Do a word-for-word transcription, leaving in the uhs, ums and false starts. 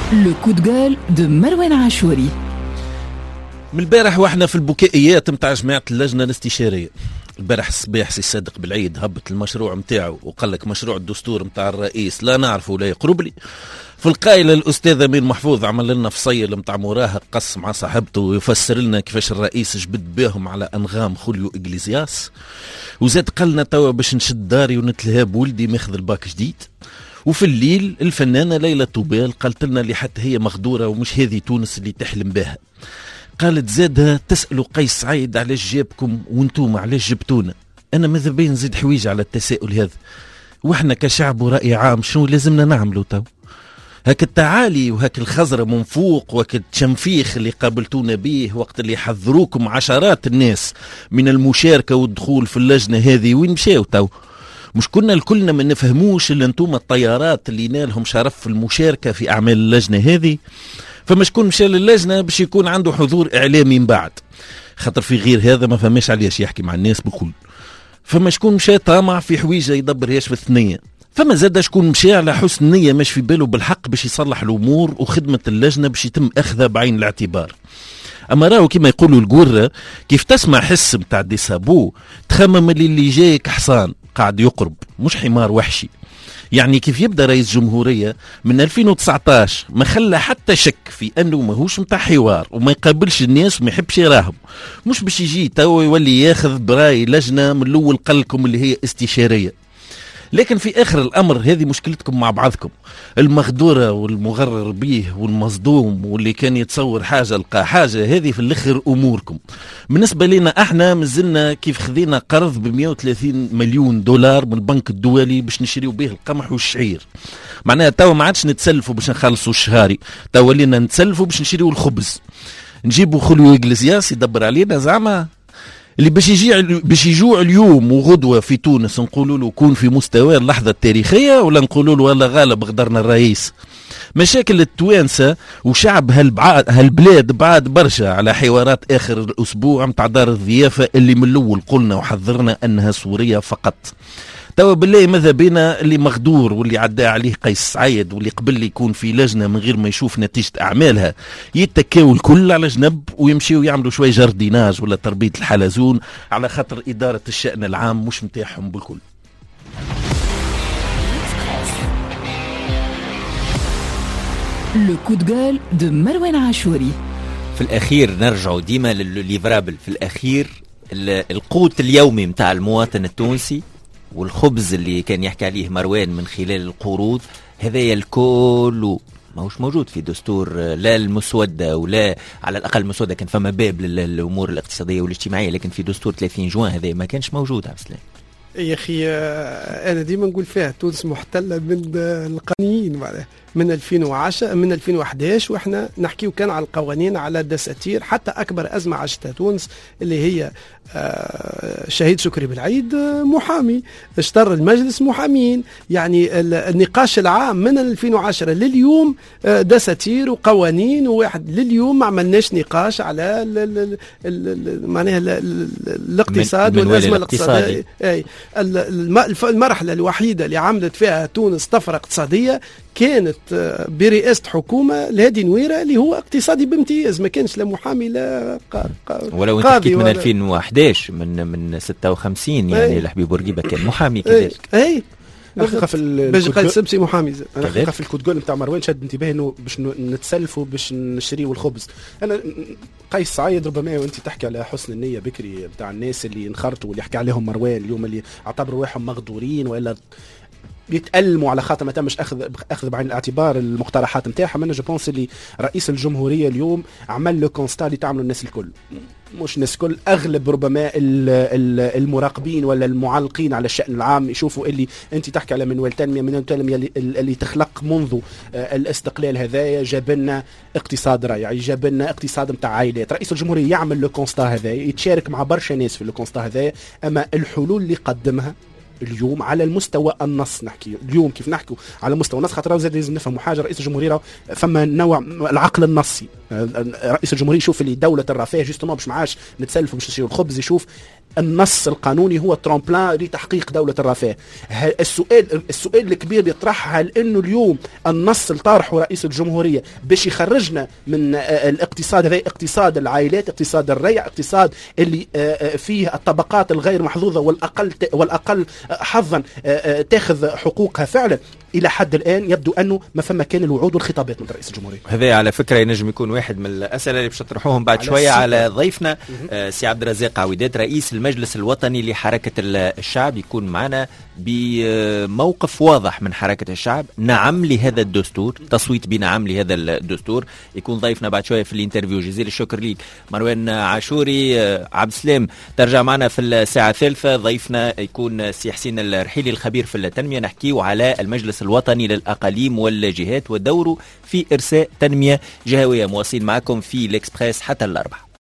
لو كود جول دو مروان عاشوري. من البارح واحنا في البكائيات متاع جماعة اللجنة الاستشارية. البارح الصباح سي صادق بالعيد هبط المشروع متاعه وقال لك مشروع الدستور متاع الرئيس لا نعرفه ولا يقرب لي. في القائلة الأستاذ أمين محفوظ عمل لنا فصيل متاع مراهق قص مع صاحبته ويفسر لنا كيفاش الرئيس جبد بهم على أنغام خوليو إغليزياس، وزاد قالنا توا باش نشد داري ونتلهى بولدي ماخذ الباك جديد. وفي الليل الفنانة ليلى طوبال قالت لنا اللي حتى هي مغدورة ومش هذه تونس اللي تحلم بها. قالت زادها تسألوا قيس سعيد علاش جابكم وانتم علاش جبتونا. أنا ماذا بين نزيد حويج على التساؤل هذا، وإحنا كشعب ورأي عام شنو لازمنا نعملوا تو؟ هاك التعالي وهاك الخزرة من فوق وهاك التشنفيخ اللي قابلتونا به وقت اللي حذروكم عشرات الناس من المشاركة والدخول في اللجنة هذه، وين مشاو تو؟ مش كنا الكلنا ما نفهموش اللي انتم الطيارات اللي نالهم شرف في المشاركة في أعمال اللجنة هذه؟ فما شكون مشى للجنة باش يكون عنده حضور إعلامي من بعد، خاطر في غير هذا ما فهمش عليش يحكي مع الناس بكل. فما شكون مشى طامع في حويجة يدبرهاش في الثنية. فما زاد شكون مشى على حسن نية مش في باله بالحق باش يصلح الأمور وخدمة اللجنة باش يتم أخذها بعين الاعتبار. أما راهو كما يقولوا القرة كيف تسمع حس متاع ديسابو تخمم اللي, اللي جايك حصان قاعد يقرب مش حمار وحشي. يعني كيف يبدأ رئيس جمهورية من ألفين وتسعطاش ما خلى حتى شك في أنه ماهوش متاع حوار وما يقابلش الناس وما يحبش يراهم، مش باش يجي تو يولي ياخذ براي لجنة من الأول قلكم اللي هي استشارية. لكن في آخر الأمر هذه مشكلتكم مع بعضكم، المغدورة والمغرر به والمصدوم واللي كان يتصور حاجة لقى حاجة، هذه في الآخر أموركم. بالنسبة لنا احنا مازلنا كيف خذينا قرض ب مئة وثلاثين مليون دولار من البنك الدولي باش نشريو به القمح والشعير. معناها تو ما عادش نتسلفوا باش نخلصوا الشهاري، تو ولينا نتسلفوا باش نشريو الخبز. نجيبوا خوليو إغليزياس يدبر علينا زعما اللي باش يجي باش يجوع اليوم وغدوه في تونس نقولوا له كون في مستوى اللحظه التاريخيه، ولا نقولوا له والله غالب غدرنا الرئيس؟ مشاكل التوانسه وشعب هالبعاد هالبلاد بعاد برشا على حوارات اخر الاسبوع متاع دار الضيافه اللي من الاول قلنا وحذرنا انها سوريه فقط. توا بالله ماذا بينا اللي مغدور واللي عدى عليه قيس سعيد واللي قبل يكون في لجنة من غير ما يشوف نتيجة أعمالها يتكاو الكل على جنب ويمشيوا يعملوا شوي جرديناج ولا تربية الحلزون على خاطر إدارة الشأن العام مش متاحهم بالكل. لو كود جول دو مروان عاشوري. في الأخير نرجعوا ديما للليفرابل، في الأخير القوت اليومي متاع المواطن التونسي والخبز اللي كان يحكي عليه مروان من خلال القروض، هذا الكل ماهوش موجود في دستور لا المسودة ولا على الأقل المسودة كان فما باب للأمور الاقتصادية والاجتماعية، لكن في دستور ثلاثين جوان هذا ما كانش موجود. عبد السلام يا أخي أنا ديما نقول فيها تونس محتلة من القانونيين معناها من ألفين وعشرة من ألفين وأحد عشر واحنا نحكيو كان على القوانين على الدساتير. حتى أكبر أزمة عاشتها تونس اللي هي شهيد شكري بالعيد محامي اشتر المجلس محامين، يعني النقاش العام من ألفين وعشرة لليوم دساتير وقوانين، وواحد لليوم ما عملناش نقاش على معناها الاقتصاد والأزمة الاقتصادية. المرحلة الوحيدة اللي عملت فيها تونس طفرة اقتصادية كانت برئاسة حكومة الهادي نويرة اللي هو اقتصادي بامتياز، ما كانش لا محامي لا قاضي. ولو انت حكيت من ألفين وأحد عشر من من ستة وخمسين يعني الحبيب بورقيبة كان محامي كذلك. اي الحقيقه في باش قال سبسي محامي. الحقيقه في الكود جول نتاع مروان شد انتباهي انه باش نتسلفوا باش نشريوا الخبز. انا قيس سعيد ربما وانت تحكي على حسن النيه بكري بتاع الناس اللي انخرطوا واللي يحكي عليهم مروان اليوم اللي اعتبروا روحهم مغدورين والا بيتألموا على خاطر ما تمش اخذ اخذ بعين الاعتبار المقترحات نتاعهم. انا جو بونس اللي رئيس الجمهوريه اليوم عمل له كونستا اللي تعملوا الناس الكل، مش الناس الكل، اغلب ربما المراقبين ولا المعلقين على الشأن العام يشوفوا اللي انت تحكي على منوال تنميه من التنميه اللي, اللي تخلق منذ الاستقلال هذايا جاب لنا اقتصاد رائع، جاب لنا اقتصاد نتاع عائلات. رئيس الجمهوريه يعمل لو كونستا هذايا، يتشارك مع برشا ناس في لو كونستا هذايا، اما الحلول اللي قدمها اليوم على المستوى النص نحكي اليوم كيف نحكوا على مستوى النص، خاطر زاد لازم نفهموا حاجه. رئيس الجمهوريه فما نوع العقل النصي، رئيس الجمهوريه يشوف اللي دوله الرفاه جوستومون باش معاش نتسلفوا باش نشريوا الخبز، يشوف النص القانوني هو ترامبلان لتحقيق دولة الرفاه. السؤال السؤال الكبير يطرح، هل انه اليوم النص اللي طارحه رئيس الجمهورية باش يخرجنا من الاقتصاد هذا، اقتصاد العائلات، اقتصاد الريع، اقتصاد اللي فيه الطبقات الغير محظوظة والاقل والاقل حظا تاخذ حقوقها فعلا، الى حد الان يبدو انه ما فما كان الوعود والخطابات من رئيس الجمهورية. هذا على فكرة ينجم يكون واحد من الاسئلة اللي باش نطرحوهم بعد شوية على ضيفنا آه سي عبد الرزاق عويدات رئيس المجلس الوطني لحركة الشعب، يكون معنا بموقف واضح من حركة الشعب، نعم لهذا الدستور، تصويت بنعم لهذا الدستور. يكون ضيفنا بعد شوية في الانترفيو. جزيل الشكر ليك مروان عاشوري. عبد السلام ترجع معنا في الساعة الثالثة. ضيفنا يكون سي حسين الرحيلي الخبير في التنمية، نحكيه على المجلس الوطني للأقاليم والجهات ودوره في إرساء تنمية جهوية. مواصلين معكم في الإكسبريس حتى الأربعة.